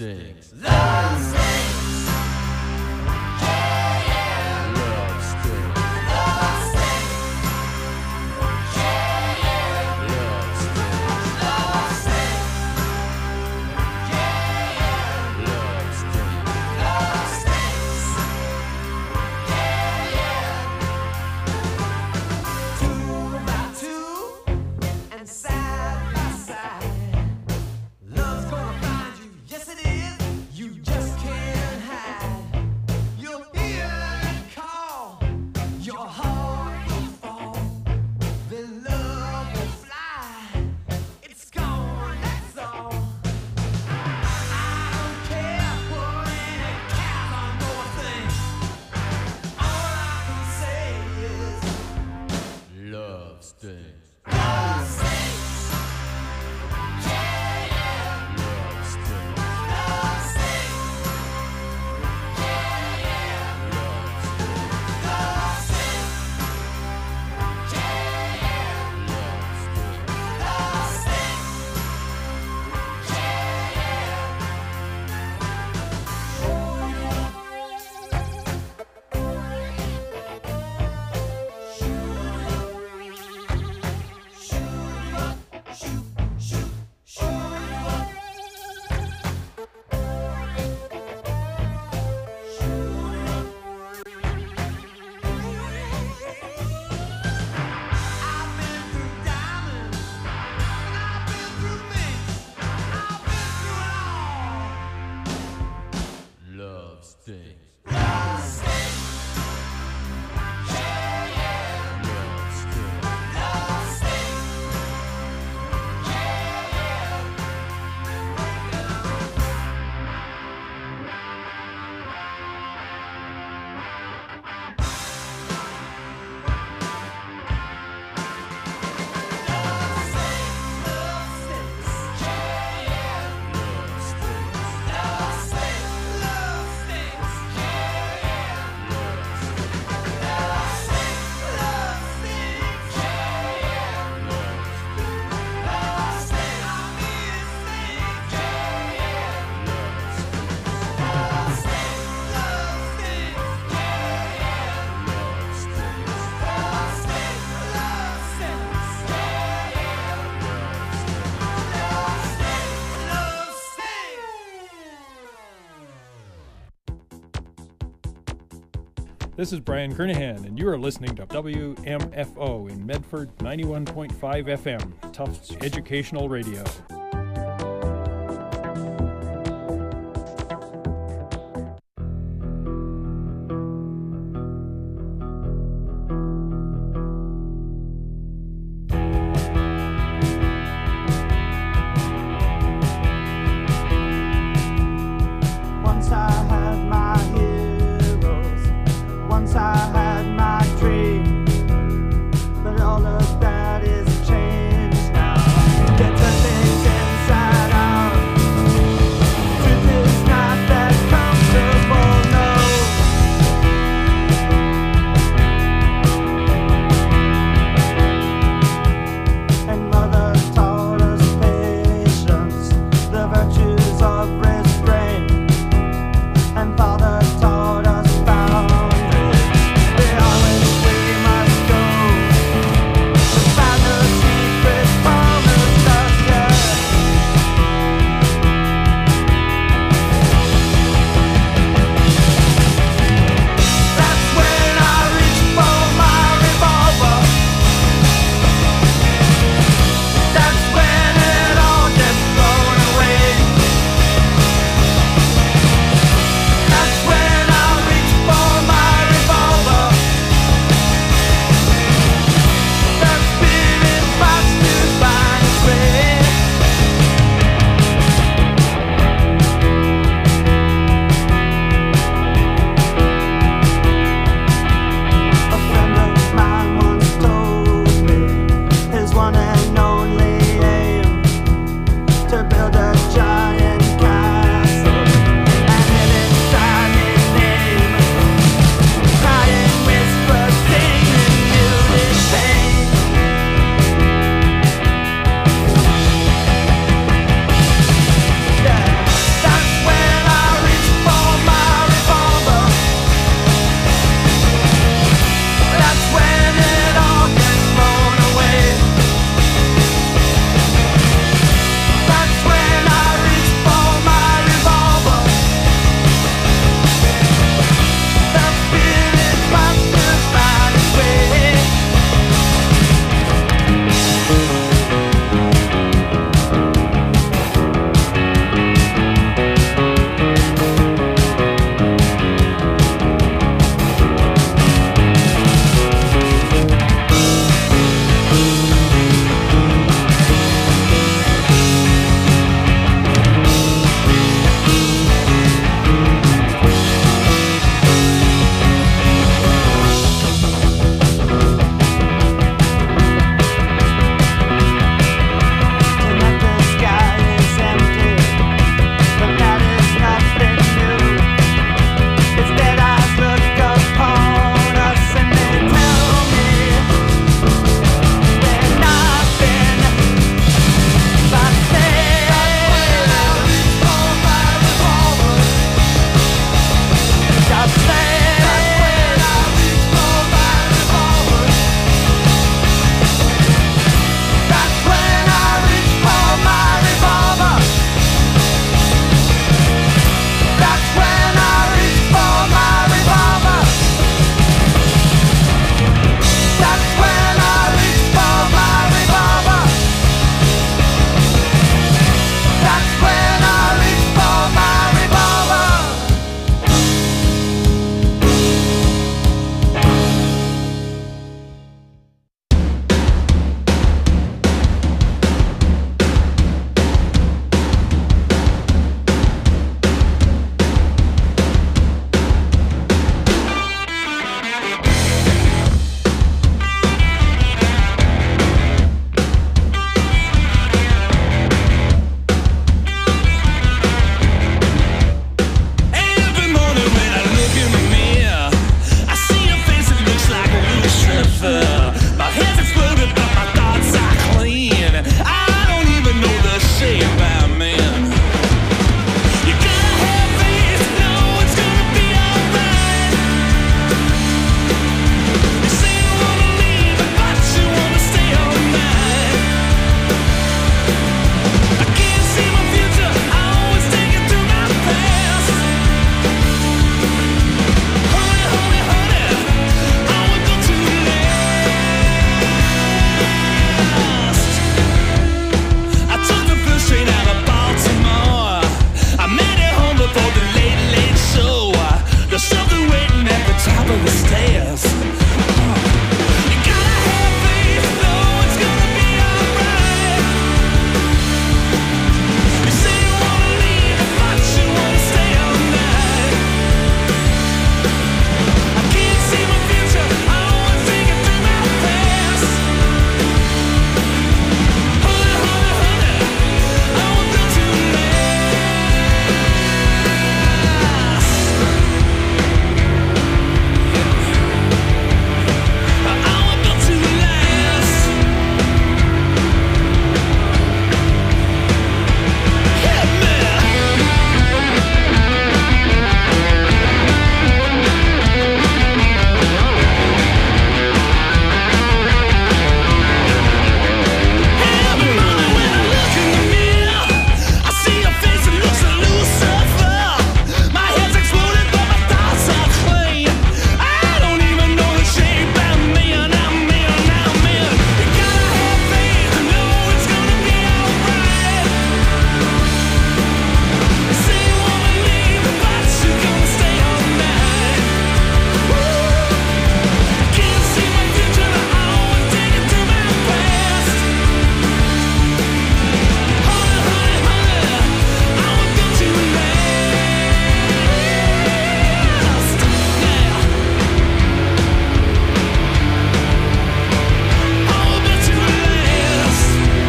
stings. Love stings. This is Brian Kernahan, and you are listening to WMFO in Medford 91.5 FM, Tufts Educational Radio. Always Lucifer. My head's exploded, but my thoughts are clean. I don't even know the shape I'm in. You gotta have faith, know it's gonna be alright. You say you wanna leave, but you wanna stay all night. I can't see my future, I always take it through my past. Honey, honey, honey, I would go too last. I took the first train out of Baltimore. I made it home before the late, late show. There's something waiting at the top of the stairs. You gotta have faith, know it's gonna be alright. You say you wanna leave, but you wanna stay all night. I can't see my future, I always take it through my past. Honey, honey, honey, I won't go too last. I won't go too last. Hit me. Every morning when I look in the mirror, I see a face that looks like Lucifer. My head's exploded, but my thoughts are clean. I don't even know the shape I'm in. You gotta have faith, know it's gonna be alright. You say you wanna leave, but you're gonna stay all night. I can't see my future, I always take it through my past. Honey, honey, honey, I won't go too last. Yeah. I won't go too last.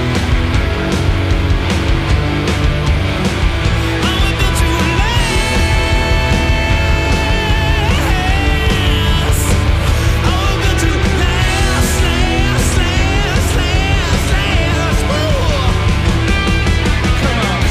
I won't go too last. I won't go too last. Woo. Come on.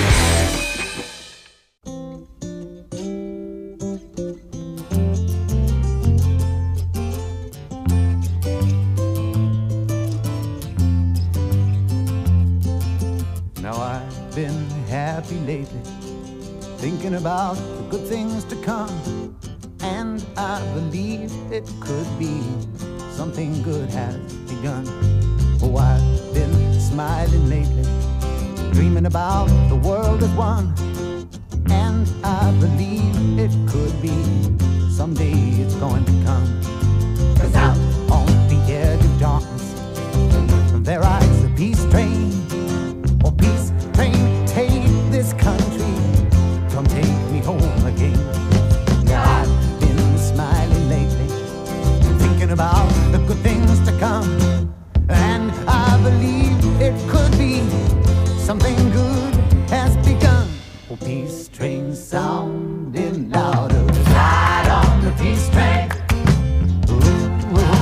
Now I've been happy lately, thinking about the good things to come, and I believe it could be something good has begun. Oh, I've been smiling lately, dreaming about the world as one, and I believe it could be someday it's going to come. 'Cause out on the edge of darkness, there rides the peace train. Oh, peace train, take this country, come take me home again. Now I've been smiling lately, thinking about the good things to come, and I believe it could be something good has begun. Oh, peace train sounding louder, ride on the peace train. Ooh, ooh.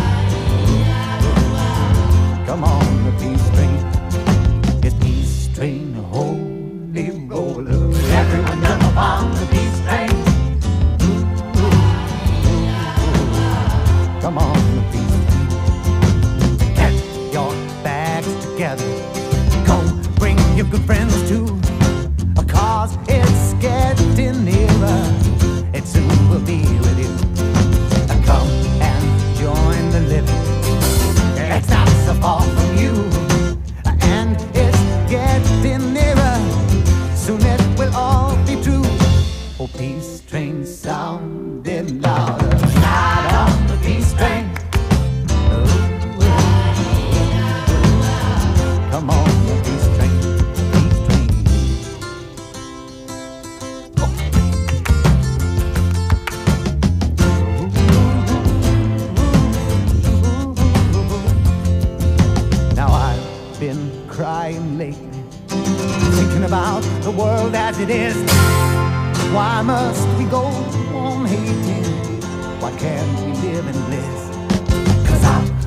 Come on, the peace train. It's peace train, holy roller. Everyone jump up on the peace train. Come on, the peace train. Get your bags together. Go bring your good friends too. 'Cause it's getting nearer. It soon will be with you. Come and join the living. It's not so far from you. And it's getting nearer. Soon it will all be true. Oh, peace train sounding louder. Ride on the peace train. Come on, the peace train. Peace train. Now I've been crying lately, thinking about the world as it is. Why must we go on hating? Why can't we live in bliss? 'Cause out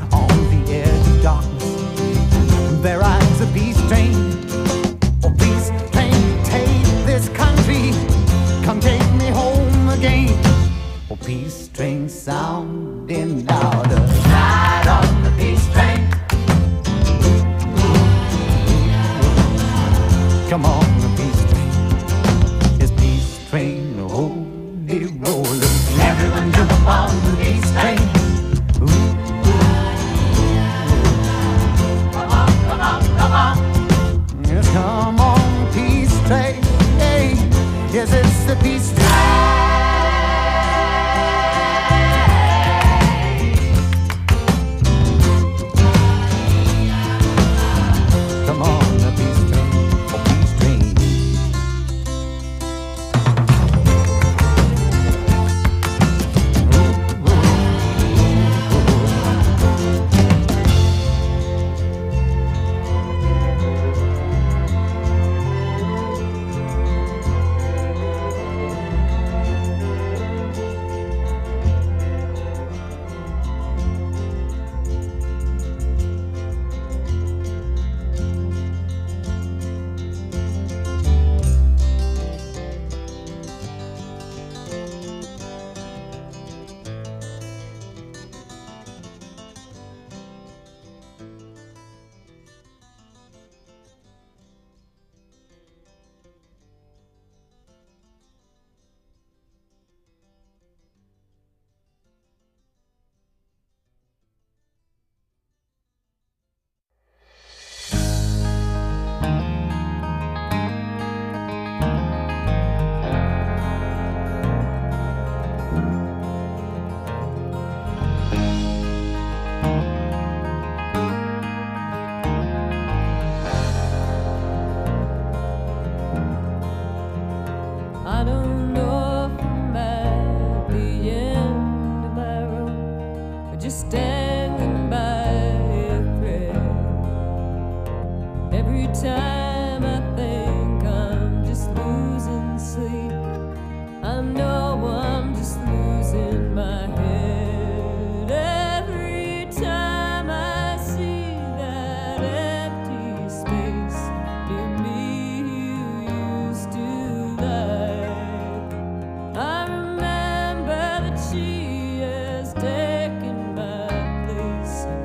dangling by a thread. Every time I think I'm just losing sleep, I know I'm just losing my head. Every time I see that empty space near me you used to like, I remember that she has taken my place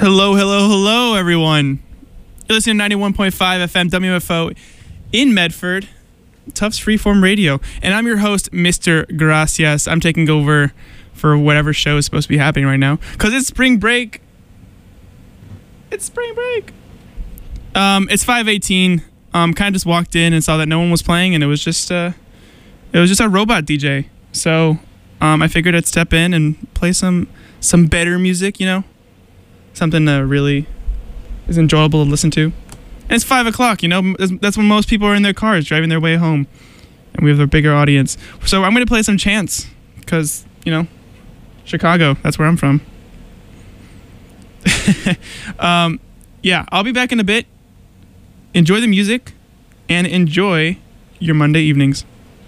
Hello, everyone. You're listening to 91.5 FM WFO in Medford, Tufts Freeform Radio. And I'm your host, Mr. Gracias. I'm taking over for whatever show is supposed to be happening right now. Because it's spring break. It's 5:18. Kind of just walked in and saw that no one was playing, and it was just a robot DJ. So I figured I'd step in and play some better music, something that really is enjoyable to listen to. And it's 5 o'clock, that's when most people are in their cars driving their way home, and we have a bigger audience. So I'm going to play some Chance because, Chicago, that's where I'm from. I'll be back in a bit. Enjoy the music and enjoy your Monday evenings.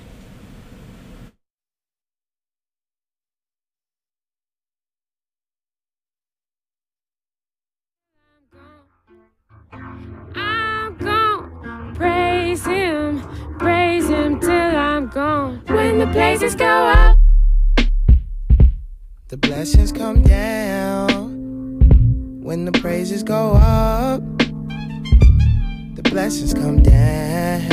I'm gone. Praise him till I'm gone. When the praises go up, the blessings come down. When the praises go up, the blessings come down.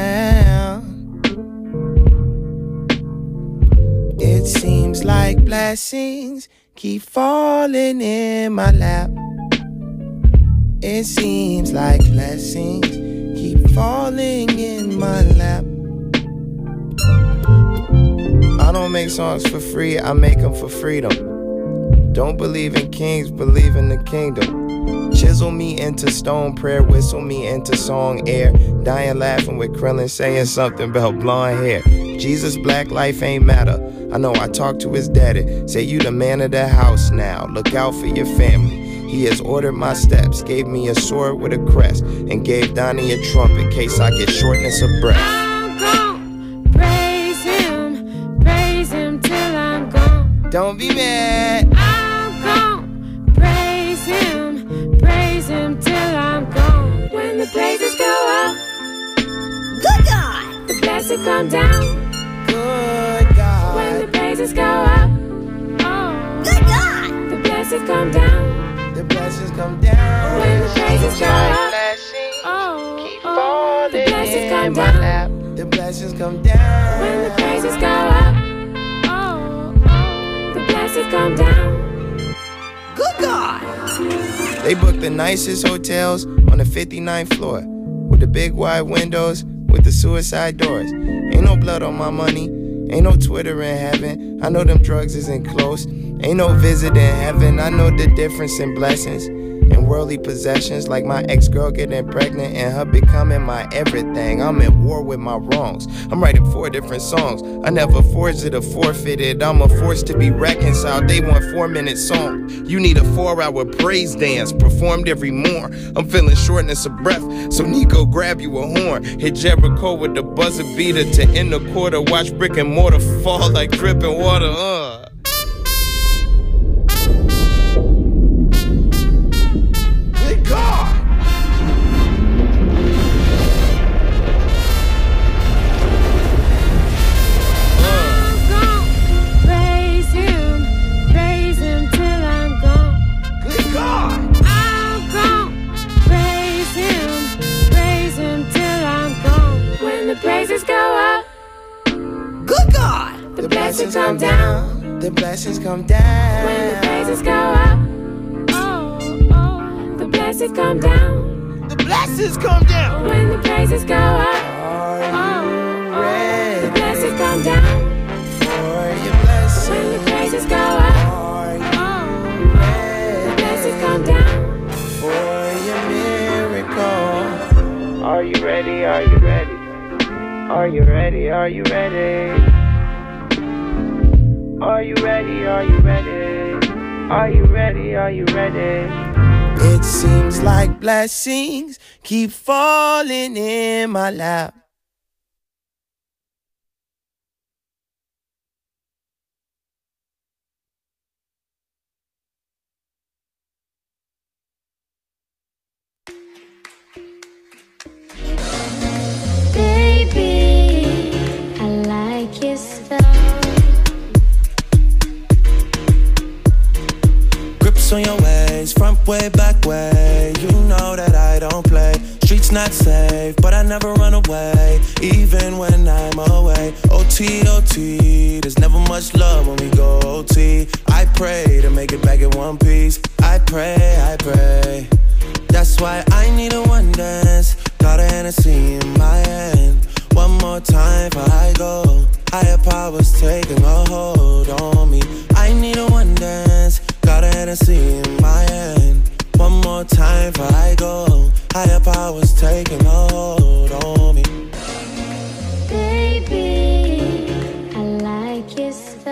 It seems like blessings keep falling in my lap. It seems like blessings keep falling in my lap. I don't make songs for free, I make them for freedom. Don't believe in kings, believe in the kingdom. Chisel me into stone, prayer whistle me into song air. Dying laughing with Krillin saying something about blonde hair. Jesus, black life ain't matter. I know I talked to his daddy. Say you the man of the house now. Look out for your family. He has ordered my steps, gave me a sword with a crest, and gave Donnie a trumpet in case I get shortness of breath. I'm gone. Praise him till I'm gone. Don't be mad. I'm gone. Praise him till I'm gone. When the praises go up, good God, the blessings come down. Good God. When the praises go up, oh, good God, the blessings come down. The blessings come down. When the praises go up, blessings keep oh, the blessings come falling in my down. lap. The blessings come down. When the praises go up, oh, the blessings come down. Good God. They booked the nicest hotels on the 59th floor, with the big wide windows with the suicide doors. Ain't no blood on my money, ain't no Twitter in heaven. I know them drugs isn't close. Ain't no visit in heaven. I know the difference in blessings and worldly possessions, like my ex-girl getting pregnant and her becoming my everything. I'm at war with my wrongs. I'm writing 4 different songs. I never forged it or forfeited. I'm a force to be reconciled. They want 4-minute song. You need a 4-hour praise dance performed every morn. I'm feeling shortness of breath, so Nico grab you a horn. Hit Jericho with the buzzer beater to end the quarter. Watch brick and mortar fall like dripping water. God! I'm gone. Praise him till I'm gone. Good God! I'm gone. Praise him till I'm gone. When the praises go up, Good God! the blessings come down. The blessings come down. When the praises go up, the blessings come down. The blessings come down. When the praises go up, ready the blessings come down. for your blessing? When the praises go up, Are you the blessings come down. for your miracle? Are you ready? Are you ready? Are you ready? Are you ready? Are you ready? Are you ready? Are you ready? Are you ready? It seems like blessings keep falling in my lap. Baby, I like your style. Grips on your waist. ways, front way, back way. You know that I don't play. Streets not safe, but I never run away, even when I'm away. OT, OT, there's never much love when we go OT. I pray to make it back in one piece. I pray, I pray. That's why I need a one dance. Got a Hennessy in my hand. One more time before I go. Higher powers taking a hold on me. I need a one dance. Got a Hennessy in my hand. One more time before I go. Higher powers taking a hold on me. Baby, I like your style.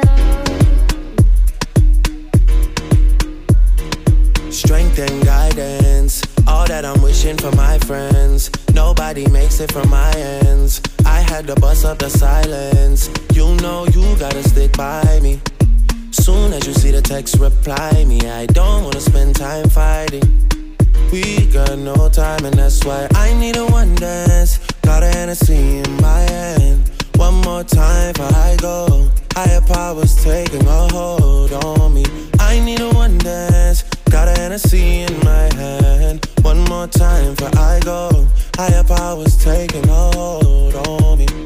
Strength and guidance, all that I'm wishing for my friends. Nobody makes it from my ends. I had to bust up the silence. You know you gotta stick by me. Soon as you see the text, reply me. I don't wanna spend time fighting. We got no time and that's why I need a one dance. Got a Hennessy in my hand. One more time before I go. Higher powers taking a hold on me. I need a one dance. Got a Hennessy in my hand. One more time before I go. Higher powers taking a hold on me.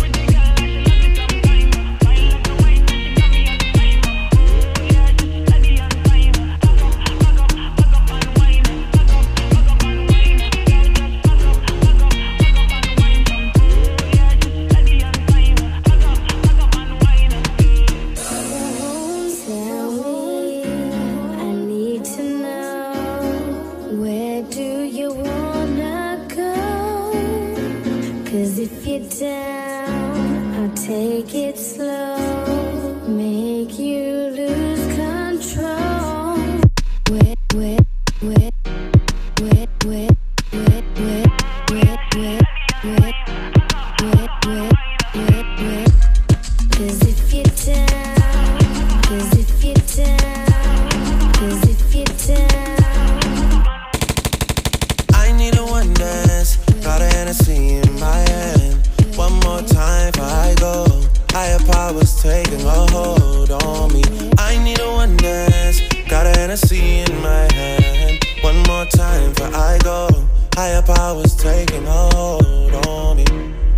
Down, I'll take it slow, make you lose control. Wet, wet, wet, wet, wet, wet, wet, wet, wet, wet, wet, wet, wet, wet. 'Cause if you're down, 'cause if you're down, 'cause if you're down. I need a one dance, got a Hennessy in my hand. One more time before I go. Higher powers taking a hold on me. I need a one dance. Got a Hennessy in my hand. One more time before I go. Higher powers taking a hold on me.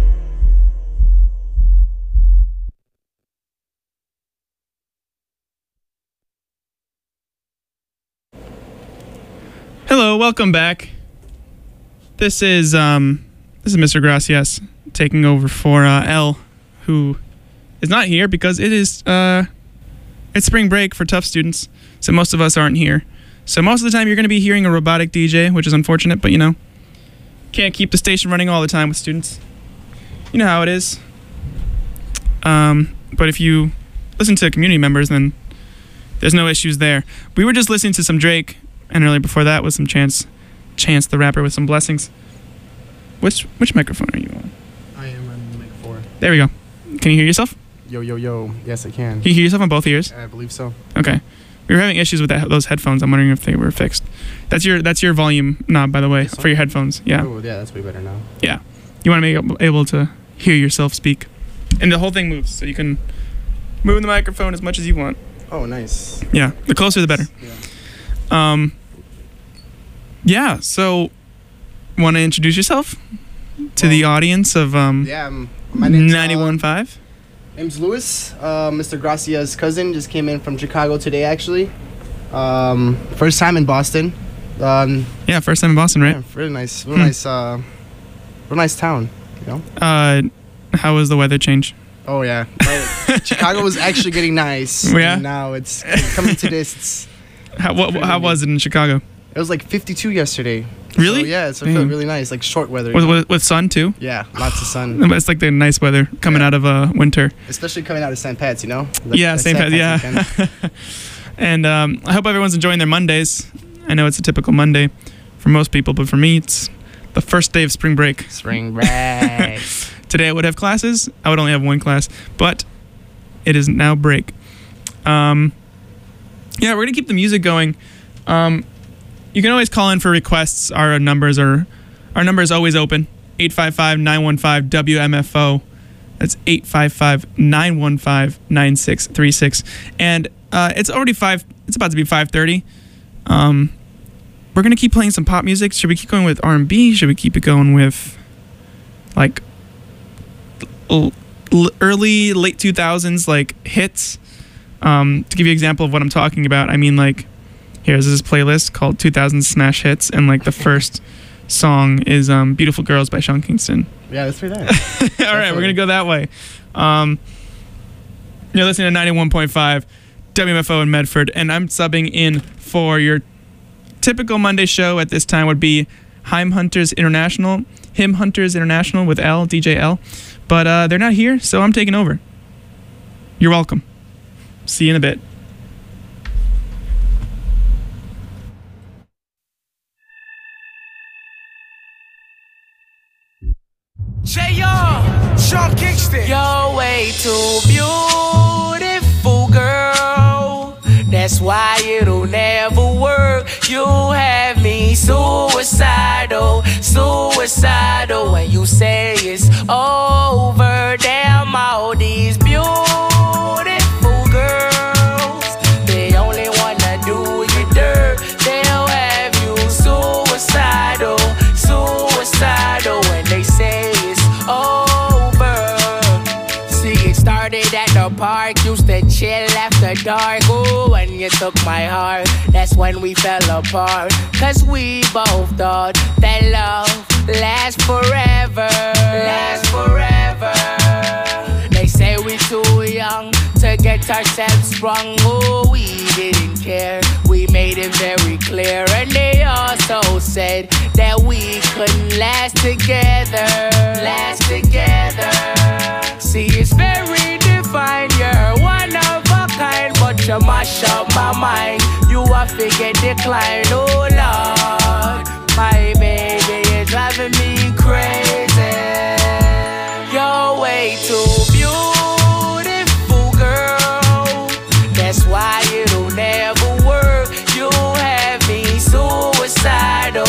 Hello, welcome back. This is Mr. Gracias taking over for L, who is not here because it is it's spring break for tough students, so most of us aren't here. So most of the time you're going to be hearing a robotic DJ, which is unfortunate, but you know, can't keep the station running all the time with students. You know how it is. But if you listen to community members, then there's no issues there. We were just listening to some Drake, and earlier before that was some Chance the Rapper with some Blessings. Which microphone are you on? I am on mic 4. There we go. Can you hear yourself? Yo, yo, yo. Yes, I can. Can you hear yourself on both ears? I believe so. Okay. We were having issues with those headphones. I'm wondering if they were fixed. That's your volume knob, by the way, for your headphones. Yeah. Oh, yeah, that's way better now. Yeah. You want to be able to hear yourself speak. And the whole thing moves, so you can move the microphone as much as you want. Oh, nice. Yeah. The closer, the better. Yeah. Yeah, so want to introduce yourself to the audience of my name's 91.5? name's Louis. Mr. Gracia's cousin just came in from Chicago today, actually. First time in Boston. Yeah, first time in Boston, right? Yeah, really nice. Real nice town, you know? How was the weather change? Oh, yeah. Chicago was actually getting nice. Yeah? And now it's coming to this. How was it in Chicago? It was like 52 yesterday. Really? So, yeah, so it felt really nice, like short weather. With sun too? Yeah, lots of sun. It's like the nice weather coming out of winter. Especially coming out of St. Pat's, you know? Yeah, St. Pat's, yeah. And I hope everyone's enjoying their Mondays. I know it's a typical Monday for most people, but for me, it's the first day of spring break. Spring break. Today I would have classes. I would only have one class, but it is now break. Yeah, we're going to keep the music going. You can always call in for requests. Our number is always open. 855-915-WMFO. That's 855-915-9636. And it's already it's about to be 5:30. we're gonna keep playing some pop music. Should we keep going with R&B? Should we keep it going with like early late 2000s like hits? To give you an example of what I'm talking about, I mean, like, here's this playlist called 2000 Smash Hits, and like the first song is Beautiful Girls by Sean Kingston. Yeah, that's pretty nice. All right, we're gonna go that way. You're listening to 91.5 WMFO in Medford, and I'm subbing in for your typical Monday show at this time would be Hymn Hunters International with L, DJ L. But they're not here, so I'm taking over. You're welcome. See you in a bit. J.R. Sean Kingston. You're way too beautiful, girl. That's why it'll never work. You have me suicidal when you say it's over. Damn, all these beautiful girls, they only wanna do you dirt. They'll have you suicidal when they say it's over. See, it started at the park, used to chill after dark. Ooh, when you took my heart, that's when we fell apart. Cause we both thought that love lasts forever. They say we too young to get ourselves sprung. Oh, we didn't care, we made it very clear. And they also said that we couldn't last together. See, it's very defined, you're one of a kind, but you mash up my mind. You a figure decline, oh Lord. My baby is driving me crazy. You're way too beautiful, girl. That's why it'll never work. You have me suicidal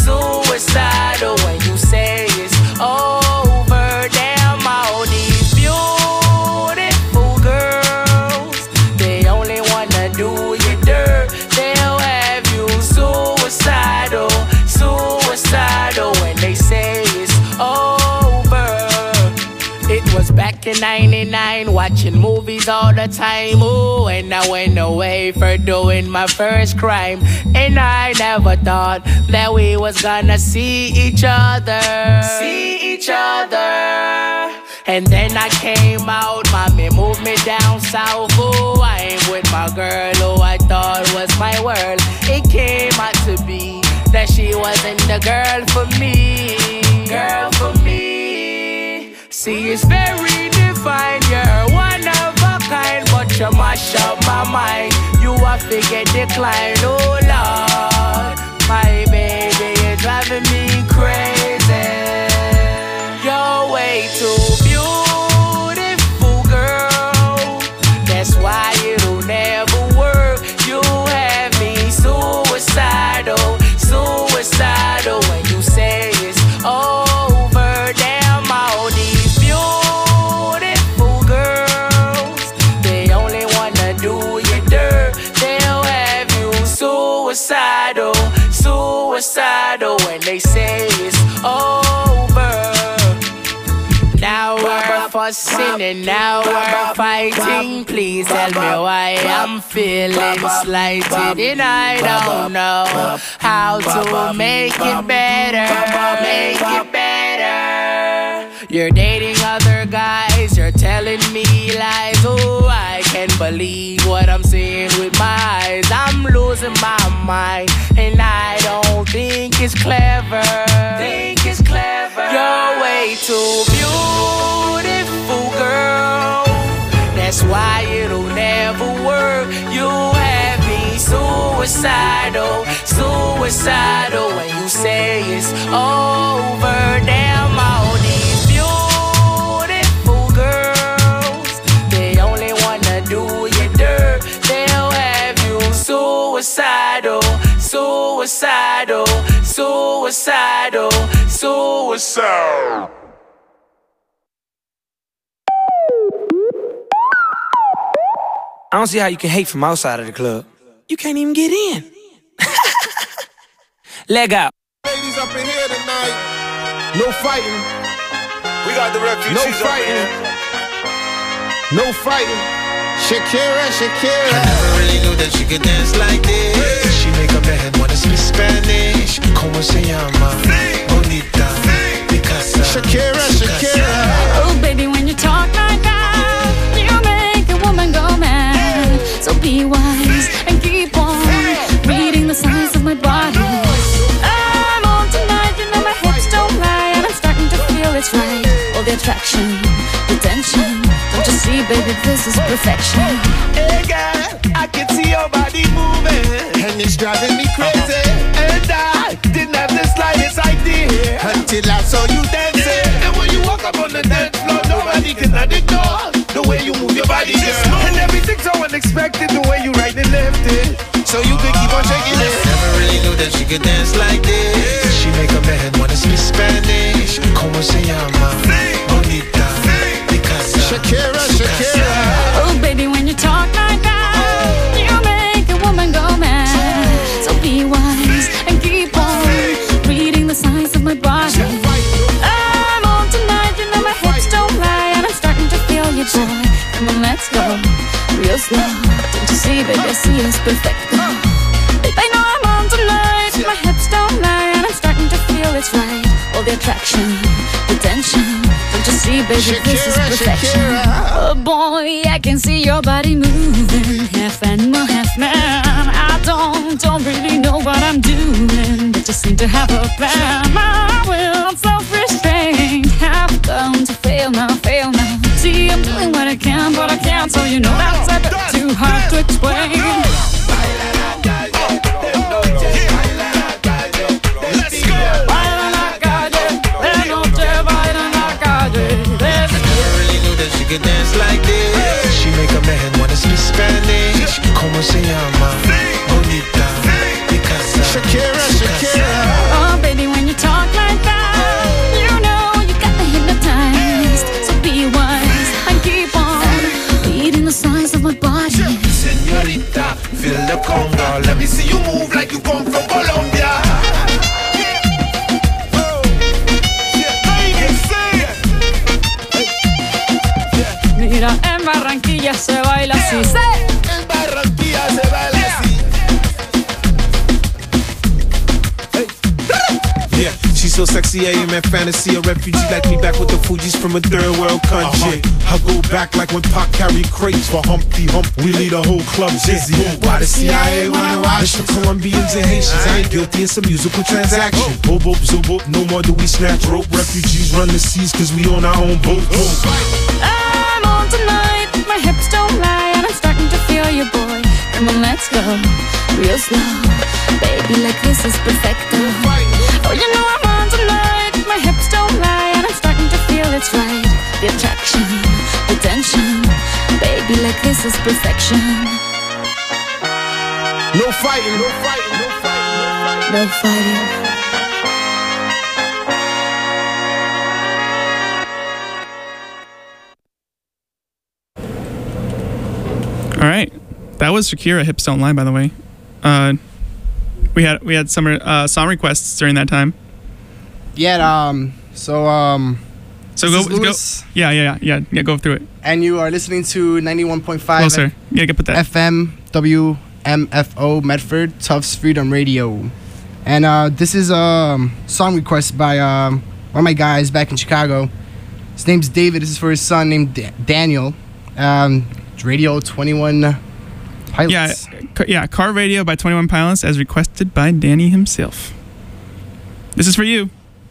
when you say it's over. Damn, all these beautiful girls, they only wanna do you dirt. They'll have you suicidal when they say it's over. It was back in 99, watching movies all the time. Ooh, and I went away for doing my first crime. And I never thought that we was gonna see each other. And then I came out, mommy moved me down south. Ooh, I ain't with my girl who I thought was my world. It came out to be that she wasn't the girl for me. See, it's very defined, you're one of a kind, but you mash up my mind. You a figure decline, oh Lord. My baby is driving me crazy. You're way too beautiful, girl. That's why it'll never work. You have me suicidal when you say it's over. Damn, all these beautiful girls, they only wanna do you dirt. They'll have you suicidal when they say it's over. Now we're fussing and now we're fighting. Please tell me why I'm feeling slighted, and I don't know how to make it better. You're dating other guys, you're telling me lies. Oh, I can't believe what I'm seeing with my eyes. I'm losing my mind, and I don't think it's clever. You're way too beautiful, girl. That's why it'll never work. You have me suicidal when you say it's over. Damn, all these beautiful girls, they only wanna do you dirt. They'll have you suicidal. I don't see how you can hate from outside of the club. You can't even get in. Leg out. Ladies up in here tonight. No fighting. We got the refugees. No fighting. No fighting. Shakira, Shakira. I never really knew that she could dance like this. She make up her head wanna speak Spanish. Como se llama? Bonita. Picasa. Shakira, Shakira. Oh, baby, when you talk like that, you make a woman go mad. So be wise and keep on reading the signs of my body. I'm on tonight, you know my hips don't lie, and I'm starting to feel it's right. All the attraction, the tension. Don't you see, baby, this is perfection. Hey, girl, I can see your body moving, and it's driving me crazy. And I didn't have the slightest idea until I saw you dancing. And when you walk up on the dance floor, nobody can ignore the way you move your body, girl. And everything's so unexpected, the way you right and left it. So you could keep on shaking it. Never really knew that she could dance like this. She make up her head wanna speak Spanish. Como se llama? Bonita. Picasa. Shakira, Shakira. Oh, baby, when you talk like that, you make a woman go mad. So be wise and keep on reading the signs of my body. I'm on tonight, you know my hips don't lie, and I'm starting to feel you, boy. Come on, let's go, real slow. Don't you see, baby, I see it's perfect. Babe, I know I'm on tonight, my hips don't lie, and I'm starting to feel it's right. All the attraction, the tension. Don't you see, baby, this is perfection. Oh boy, I can see your body moving, half animal, half man. I don't really know what I'm doing, but just seem to have a plan. My will, self-restraint, have come to fail now, fail now. See, I'm doing what I can, but I can't, so you know that's a bit too hard to explain. She could dance like this. She make up her head wanna speak Spanish. Como se llama? Bonita. Picasa. Shakira, Shakira. Oh, baby, when you talk like that, you know you got me hypnotized. So be wise and keep on reading the signs of my body. Señorita, feel the conga. Let me see you move like you come from Colombia. Mira, en Barranquilla se baila así. En Barranquilla se baila así. Yeah, she's so sexy, I am in fantasy. A refugee like me back with the Fugees from a third world country. I go back like when Pac carried crates for Humpty Hump. We lead a whole club dizzy. Why the CIA wanna watch? It's for Colombians and Haitians. I ain't guilty, it's a musical transaction. Boop, boop, zoop, boop. No more do we snatch rope. Refugees run the seas cause we on our own boat. I'm on tonight, my hips don't lie, and I'm starting to feel you, boy. Come on, let's go, real slow. Baby, like this is perfecto. Oh, you know I'm on tonight, my hips don't lie, and I'm starting to feel it's right. The attraction, the tension. Baby, like this is perfection. No fighting, no fighting, no fighting, no fighting. No fighting. All right, that was Shakira. Hips don't lie, by the way. We had some song requests during that time. Yeah. So go. Louis, Yeah. Go through it. and you are listening to 91.5 Closer. Yeah, put that. FM WMFO Medford Tufts Freedom Radio. And this is a song request by one of my guys back in Chicago. His name's David. This is for his son named Daniel. Radio 21 Pilots. Yeah, Car Radio by 21 Pilots as requested by Danny himself. This is for you.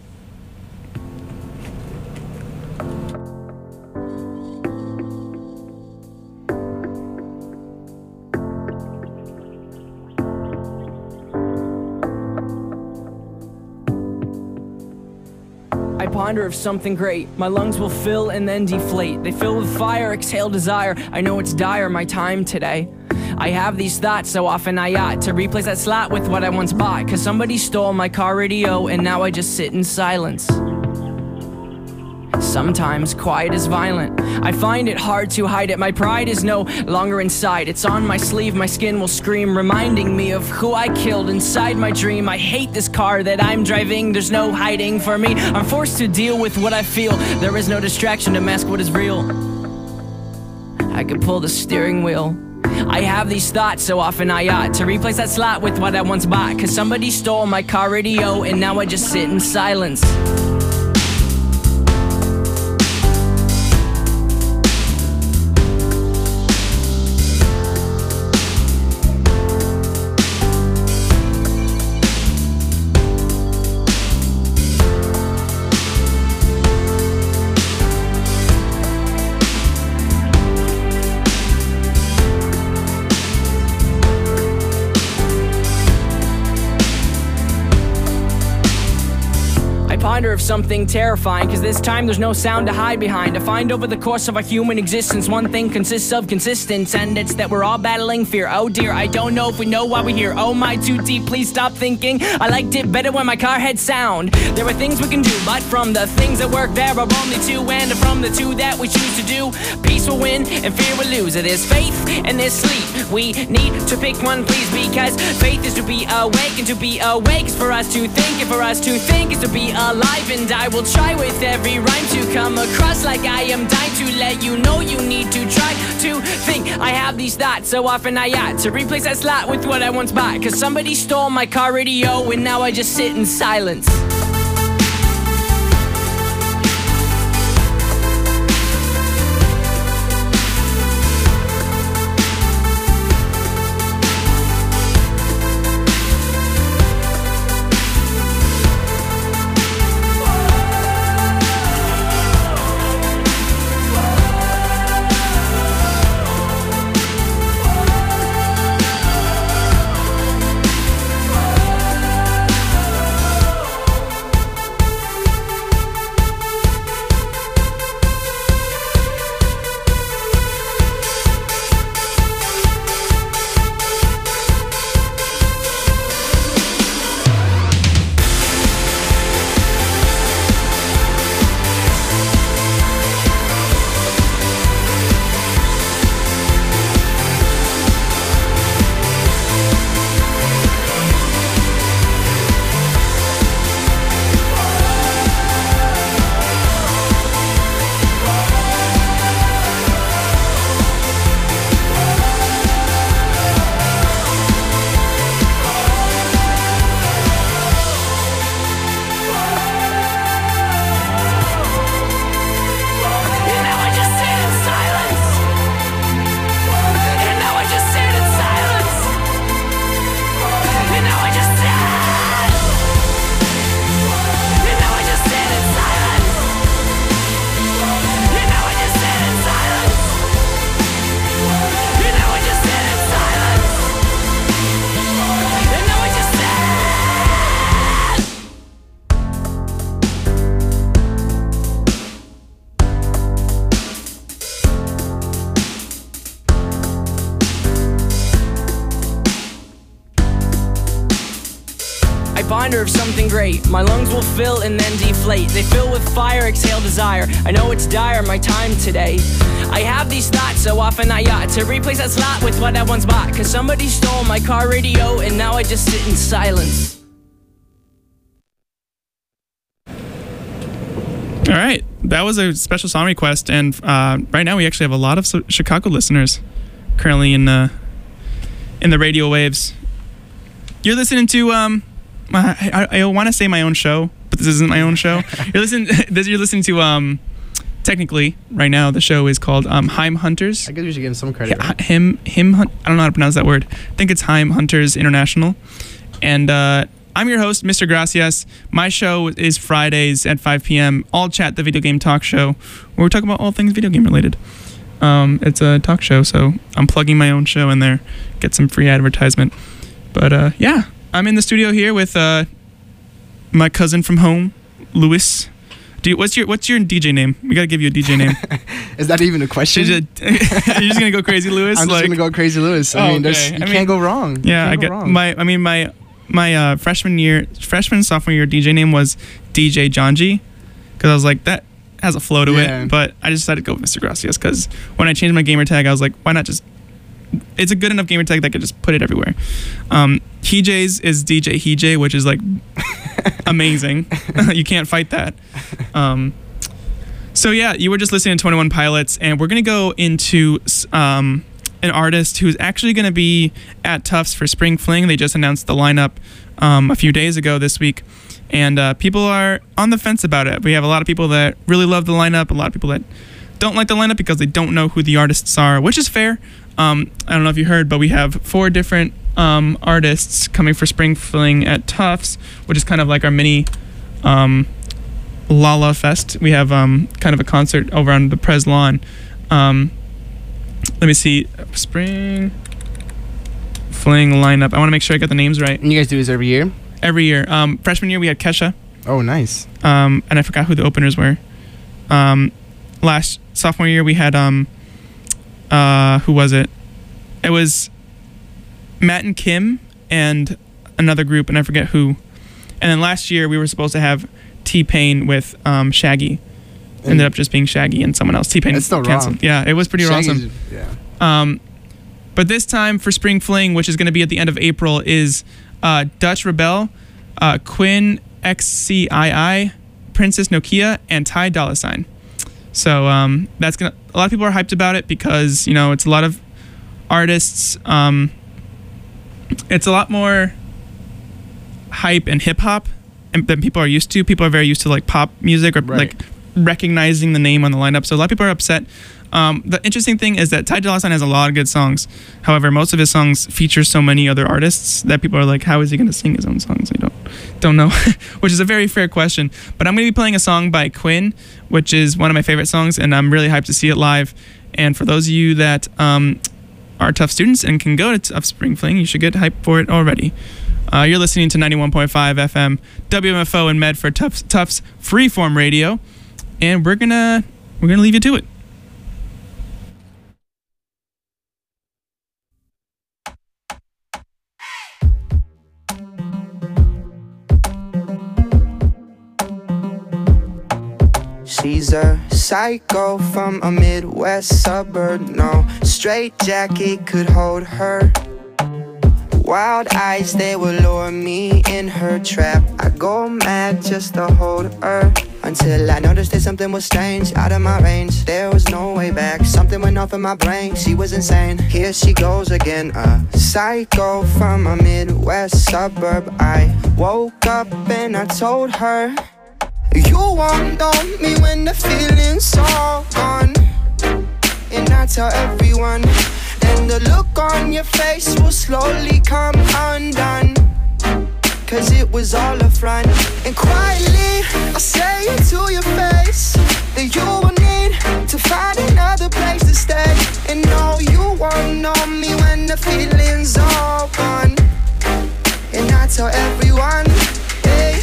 I ponder of something great. My lungs will fill and then deflate. They fill with fire, exhale desire. I know it's dire, my time today. I have these thoughts so often I ought to replace that slot with what I once bought. Cause somebody stole my car radio and now I just sit in silence. sometimes quiet is violent. I find it hard to hide it. My pride is no longer inside. It's on my sleeve, my skin will scream, reminding me of who I killed inside my dream. I hate this car that I'm driving. There's no hiding for me. I'm forced to deal with what I feel. There is no distraction to mask what is real. I could pull the steering wheel. I have these thoughts so often I ought to replace that slot with what I once bought. Cause somebody stole my car radio and now I just sit in silence. Of something terrifying, cause this time there's no sound to hide behind. I find over the course of our human existence, one thing consists of consistence, and it's that we're all battling fear. Oh dear, I don't know if we know why we're here. Oh my, too deep, please stop thinking. I liked it better when my car had sound. There are things we can do, but from the things that work there are only two, and from the two that we choose to do, peace will win and fear will lose. It is faith and there's sleep. We need to pick one, please, because faith is to be awake, and to be awake is for us to think, and for us to think is to be alive. And I will try with every rhyme to come across like I am dying to let you know you need to try to think. I have these thoughts so often I ought to replace that slot with what I once bought. Cause somebody stole my car radio and now I just sit in silence. Reminder of something great. My lungs will fill and then deflate. They fill with fire, exhale desire. I know it's dire, my time today. I have these thoughts so often I ought to replace that slot with what I once bought. Cause somebody stole my car radio and now I just sit in silence. All right, that was a special song request, and right now we actually have a lot of Chicago listeners currently in the radio waves. You're listening to I want to say my own show, but this isn't my own show. You're listening to technically right now the show is called Heim Hunters. I guess we should give him some credit. Right? Him I don't know how to pronounce that word. I think it's Heim Hunters International, and I'm your host, Mr. Gracias. My show is Fridays at 5 p.m. All Chat, the video game talk show, where we're talking about all things video game related. It's a talk show, so I'm plugging my own show in there, get some free advertisement. But yeah, I'm in the studio here with my cousin from home, Louis. What's your DJ name? We gotta give you a DJ name. Is that even a question? You're just gonna go crazy, Louis? I'm just gonna go crazy, Louis. I mean, you can't go wrong. Yeah, I get my freshman sophomore year DJ name was DJ John G, because I was like, that has a flow to it. But I just decided to go with Mr. Gracias because when I changed my gamer tag, I was like, why not just? It's a good enough gamer tag that I could just put it everywhere. Hej's is DJ Hej, which is like amazing. You can't fight that. So yeah, you were just listening to 21 Pilots, and we're gonna go into an artist who's actually gonna be at Tufts for Spring Fling. They just announced the lineup a few days ago this week, and people are on the fence about it. We have a lot of people that really love the lineup, a lot of people that don't like the lineup because they don't know who the artists are, which is fair. I don't know if you heard, but we have 4 different artists coming for Spring Fling at Tufts, which is kind of like our mini Lala Fest. We have kind of a concert over on the Pres Lawn. Let me see. Spring Fling lineup. I want to make sure I got the names right. And you guys do this every year? Every year. Freshman year we had Kesha. Oh, nice. And I forgot who the openers were. Sophomore year we had who was it? It was Matt and Kim and another group, and I forget who. And then last year we were supposed to have T-Pain with Shaggy. Ended up just being Shaggy and someone else. T-Pain That's still canceled. wrong. Yeah, it was pretty Shaggy's, awesome. Yeah. But this time for Spring Fling, which is going to be at the end of April, is Dutch Rebel, Quinn XCII, Princess Nokia, and Ty Dolla $ign. So that's gonna. A lot of people are hyped about it because it's a lot of artists. It's a lot more hype and hip hop than people are used to. People are very used to like pop music or like recognizing the name on the lineup. So a lot of people are upset. The interesting thing is that Ty Dolla $ign has a lot of good songs. However, most of his songs feature so many other artists that people are like, how is he going to sing his own songs? I don't know, which is a very fair question. But I'm going to be playing a song by Quinn, which is one of my favorite songs, and I'm really hyped to see it live. And for those of you that are Tufts students and can go to Tufts Spring Fling, you should get hyped for it already. You're listening to 91.5 FM WMFO in Medford, Tufts Freeform Radio, and we're gonna leave you to it. She's a psycho from a Midwest suburb. No straight jacket could hold her. Wild eyes, they will lure me in her trap. I go mad just to hold her, until I noticed that something was strange, out of my range. There was no way back, something went off in my brain. She was insane, here she goes again. A psycho from a Midwest suburb. I woke up and I told her, you won't know me when the feeling's all gone. And I tell everyone, then the look on your face will slowly come undone. Cause it was all a front. And quietly I say it to your face, that you will need to find another place to stay. And no, you won't know me when the feeling's all gone. And I tell everyone, hey.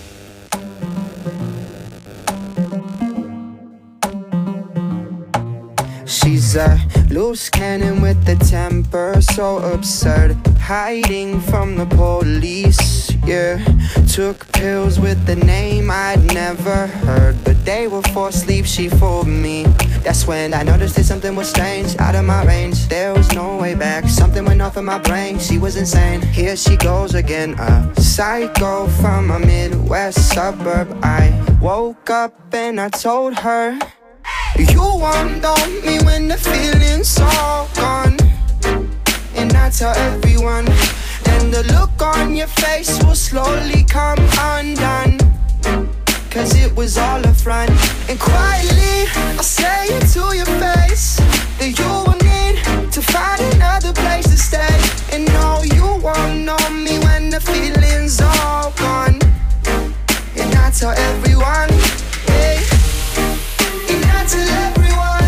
She's a loose cannon with the temper so absurd, hiding from the police, yeah. Took pills with the name I'd never heard, but they were for sleep, she fooled me. That's when I noticed that something was strange, out of my range. There was no way back, something went off in my brain. She was insane, here she goes again. A psycho from a Midwest suburb. I woke up and I told her, you won't know me when the feeling's all gone. And I tell everyone, then the look on your face will slowly come undone. Cause it was all a front. And quietly I say it to your face, that you will need to find another place to stay. And no, you won't know me when the feeling's all gone. And I tell everyone, hey. And I tell everyone,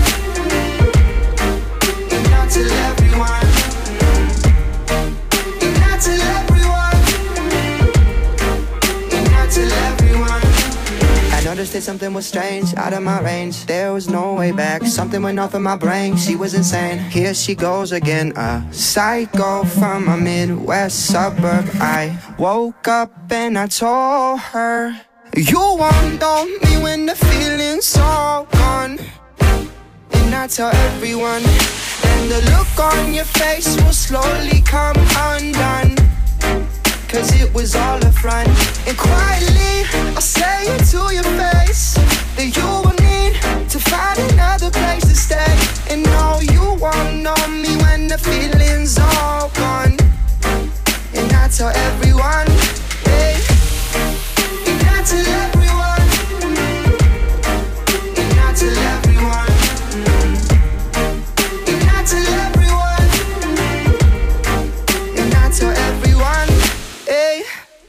and I tell everyone, and I tell everyone, and I tell everyone. I noticed that something was strange, out of my range. There was no way back, something went off in my brain. She was insane, here she goes again. A psycho from a Midwest suburb. I woke up and I told her, You won't know me when the feeling's all gone. And I tell everyone, and the look on your face will slowly come undone. Cause it was all a front. And quietly I'll say it to your face that you will need to find another place to stay. And no, you won't know me when the feeling's all gone. And I tell everyone, hey, and I tell everyone, and I tell everyone, and I tell everyone, and I tell everyone, hey.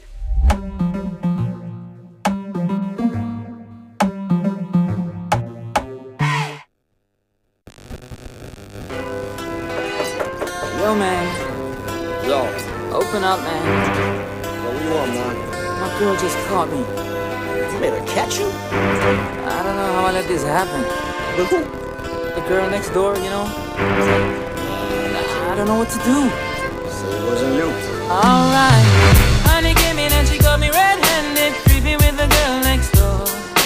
Yo, man. Yo. Open up, man. What do you want, man? My girl just caught me. You made her catch you? I don't know how I let this happen. But who? The girl next door, you know? I don't know what to do. So it wasn't you. Alright. Honey came in and she got me red-handed, creepy with the girl next door.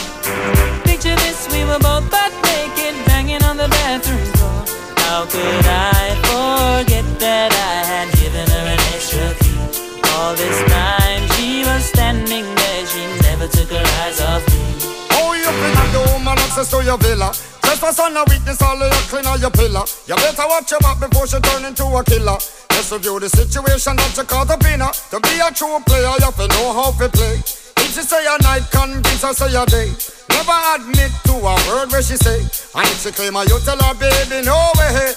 Picture this, we were both butt naked, banging on the bathroom door. How could I forget that I had given her an extra key? All this time she was standing there, she never took her eyes off me. Oh, you finna the woman access to your villa. Trespass on a weakness, all of your clean on your pillar. You better watch your back before she turn into a killer. Just review the situation that you caught up in her. To be a true player, you have to know how to play. If she say a night, convince her say a day. Never admit to a word where she say. And if she claim her, you tell her, baby, no way.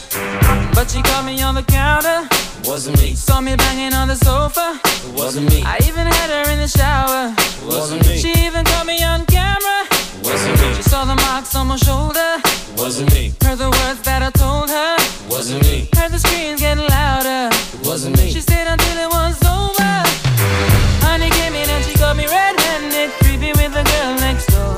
But she caught me on the counter. Wasn't me. Saw me banging on the sofa. It wasn't me. I even had her in the shower. It wasn't me. She even caught me on camera. It wasn't me. She saw the marks on my shoulder. It wasn't me. Heard the words that I told her. It wasn't me. Heard the screams getting louder. It wasn't me. She stayed until it was over. Honey came in and she got me red-handed, creepy with the girl next door.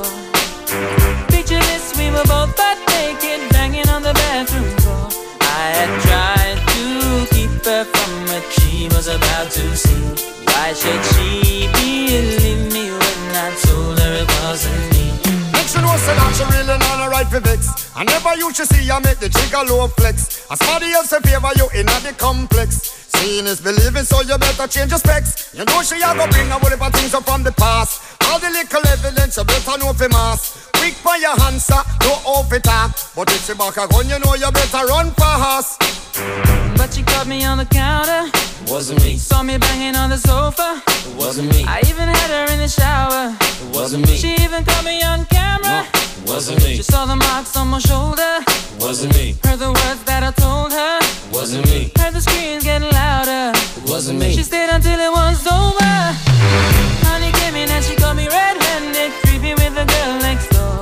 Picture this, we were both butt naked, banging on the bathroom floor. I had tried to keep her from what she was about to see. Why should she believe me when I told her it wasn't me? Make sure no say that she really not a right for vex. I never used to see you make the trigger low flex. As somebody else in favor you in the complex. Seeing is believing, so you better change your specs. You know she a go bring a whole heap of things up from the past. All the little evidence you better know for mass. Quick for your answer, no off it talk. But if she back a gun, you know you better run fast. But she caught me on the counter. It wasn't me. Saw me banging on the sofa. It wasn't me. I even had her in the shower. It wasn't me. She even caught me on camera. It wasn't me. She saw the marks on my shoulder. It wasn't me. Heard the words that I told her. It wasn't me. Heard the screams getting louder. It wasn't me. She stayed until it was over. Honey came in and she got me red-handed, creepy with the girl next door.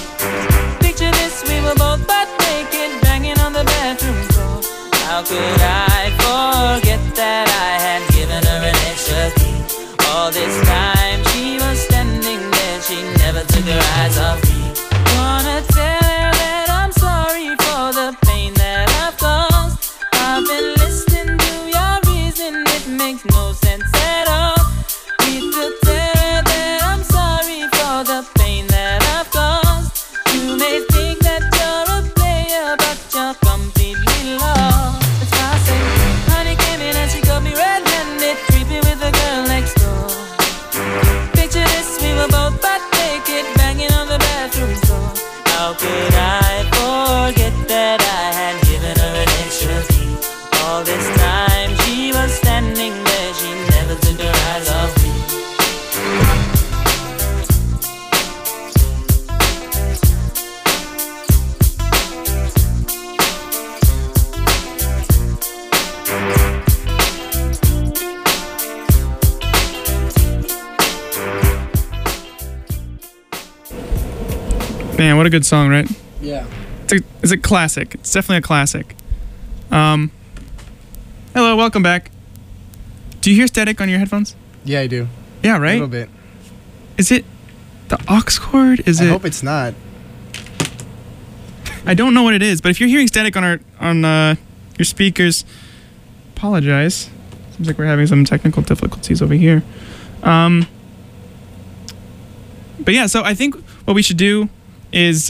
Picture this, we were both butt naked, banging on the bathroom floor. How could I forget that I had given her an extra key? All this time she was standing there, she never took her eyes off me. Wanna tell her that I'm sorry for the pain that I've caused. I've been listening to your reason, it makes no sense at all. Need to tell her that I'm sorry for the pain that I've caused. You may think that you're a player, but you're completely lost. That's why I say, honey came in and she got me red-handed, creepy with the girl next door. Picture this, we were both butt naked, banging on the bathroom floor. How could I forget that I had given her an extra key? All this time she was standing there, she never took her eyes off me. Man, what a good song, right? Yeah. It's a classic. It's definitely a classic. Hello, welcome back. Do you hear static on your headphones? Yeah, I do. Yeah, right? A little bit. Is it the aux cord? I hope it's not. I don't know what it is, but if you're hearing static on your speakers, apologize. Seems like we're having some technical difficulties over here. But yeah, so I think what we should do is,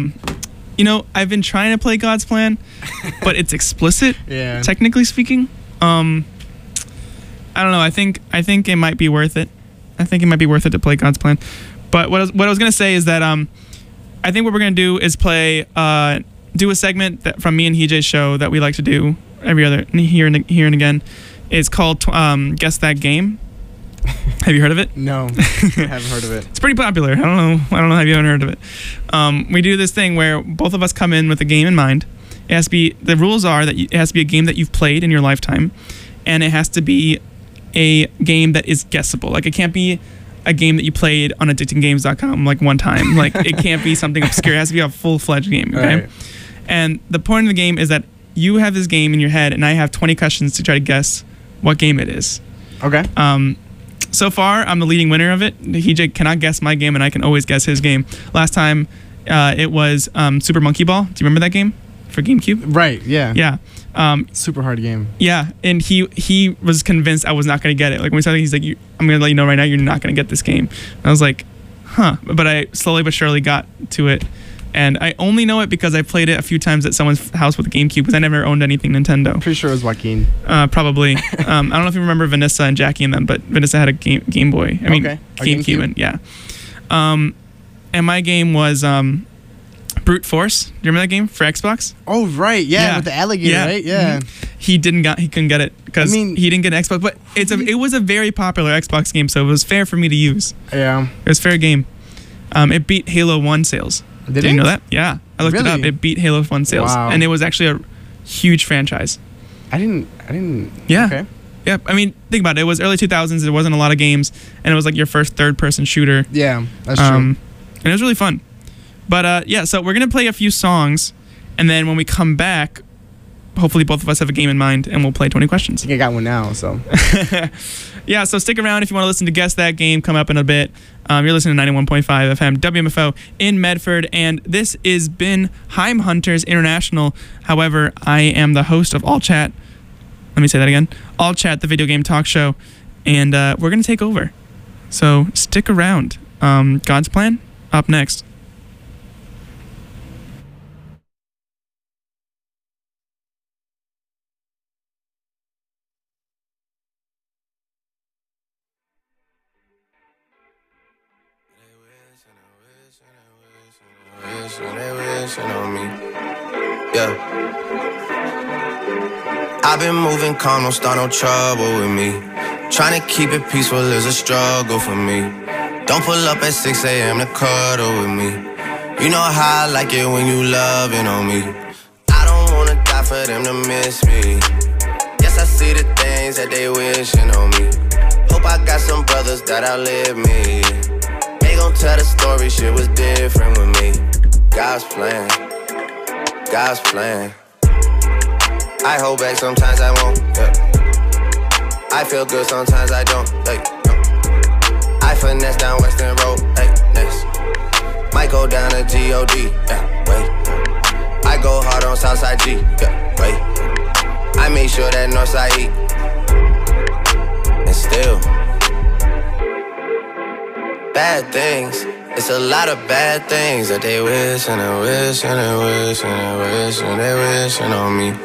I've been trying to play God's Plan, but it's explicit, technically speaking. I don't know. I think it might be worth it. I think it might be worth it to play God's Plan. But what I was gonna say is that I think what we're gonna do is play do a segment that from me and HJ's show that we like to do every other here and again. It's called Guess That Game. Have you heard of it? No, I haven't heard of it. It's pretty popular. I don't know if you haven't heard of it. We do this thing where both of us come in with a game in mind. It has to be, the rules are that it has to be a game that you've played in your lifetime, and it has to be a game that is guessable. Like, it can't be a game that you played on addictinggames.com like one time. Like, it can't be something obscure. It has to be a full-fledged game. Okay. Right. And the point of the game is that you have this game in your head, and I have 20 questions to try to guess what game it is. Okay. So far, I'm the leading winner of it. HJ cannot guess my game, and I can always guess his game. Last time, it was Super Monkey Ball. Do you remember that game for GameCube? Right. Yeah. Yeah. Super hard game. Yeah, and he was convinced I was not going to get it. Like, when we started, he's like, "I'm going to let you know right now, you're not going to get this game." And I was like, "Huh?" But I slowly but surely got to it. And I only know it because I played it a few times at someone's house with a GameCube, because I never owned anything Nintendo. Pretty sure it was Joaquin. Probably. I don't know if you remember Vanessa and Jackie and them, but Vanessa had a Game Boy. I mean, GameCube. And, yeah. And my game was Brute Force. Do you remember that game for Xbox? Oh, right. Yeah, with the alligator, right? Yeah. He couldn't get it because he didn't get an Xbox. But it was a very popular Xbox game, so it was fair for me to use. Yeah. It was a fair game. It beat Halo 1 sales. Did you know that? Yeah. I looked it up. It beat Halo 1 sales. Wow. And it was actually a huge franchise. I didn't. Yeah. Okay. Yeah. I mean, think about it. It was early 2000s. There wasn't a lot of games. And it was like your first third-person shooter. Yeah, that's true. And it was really fun. But, yeah, so we're going to play a few songs. And then when we come back, hopefully both of us have a game in mind, and we'll play 20 questions. I think I got one now, so. Yeah, so stick around if you want to listen to Guess That Game. Come up in a bit. You're listening to 91.5 FM WMFO in Medford, and this has been Heim Hunters International. However, I am the host of All Chat. Let me say that again. All Chat, the video game talk show, and we're going to take over. So stick around. God's Plan, up next. On me. Yeah. I've been moving calm, don't start no trouble with me. Trying to keep it peaceful is a struggle for me. Don't pull up at 6 a.m. to cuddle with me. You know how I like it when you loving on me. I don't wanna die for them to miss me. Yes, I see the things that they wishing on me. Hope I got some brothers that outlive me. They gon' tell the story, shit was different with me. God's plan, God's plan. I hold back, sometimes I won't, yeah. I feel good, sometimes I don't, hey, no. I finesse down Western Road, hey, next. Might go down to G.O.D., yeah, wait. I go hard on Southside G, yeah, wait. I make sure that Northside eat. And still bad things. It's a lot of bad things that they wish and they wish and they wish and they wish and they wishing on me.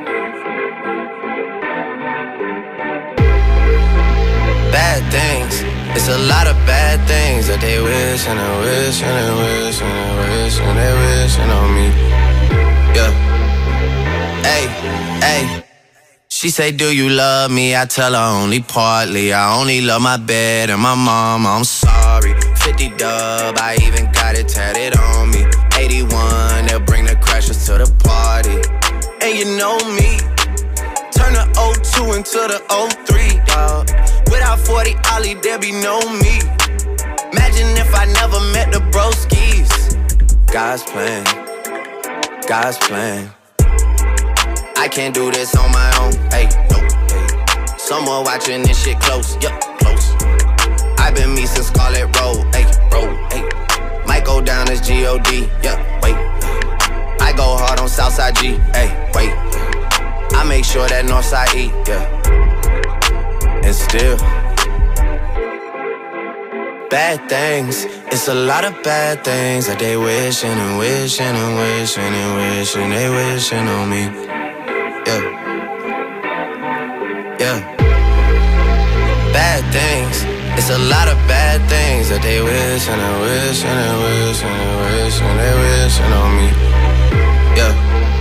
Bad things. It's a lot of bad things that they wish and they wish and they wish and they wish and they wishing on me. Yeah. Hey, hey. She say, do you love me? I tell her only partly. I only love my bed and my mama, I'm sorry. 50 dub, I even got it tatted on me. 81, they'll bring the crashers to the party. And you know me, turn the 02 into the 03, dawg. Without 40 Ollie, there be no me. Imagine if I never met the broskies. God's plan, God's plan. I can't do this on my own, hey, no, hey. Someone watching this shit close, yup, close. I've been me since Scarlet Road, hey, road, hey. Might go down as G.O.D., yeah, wait. I go hard on Southside G, hey, wait. I make sure that Northside eat, yeah. And still Bad things, it's a lot of bad things that they wishing and wishing and wishing and wishing they wishing on me. Yeah, yeah. Bad things, it's a lot of bad things that they wishing and wishing and wishing and wishing they wishing on me. Yeah.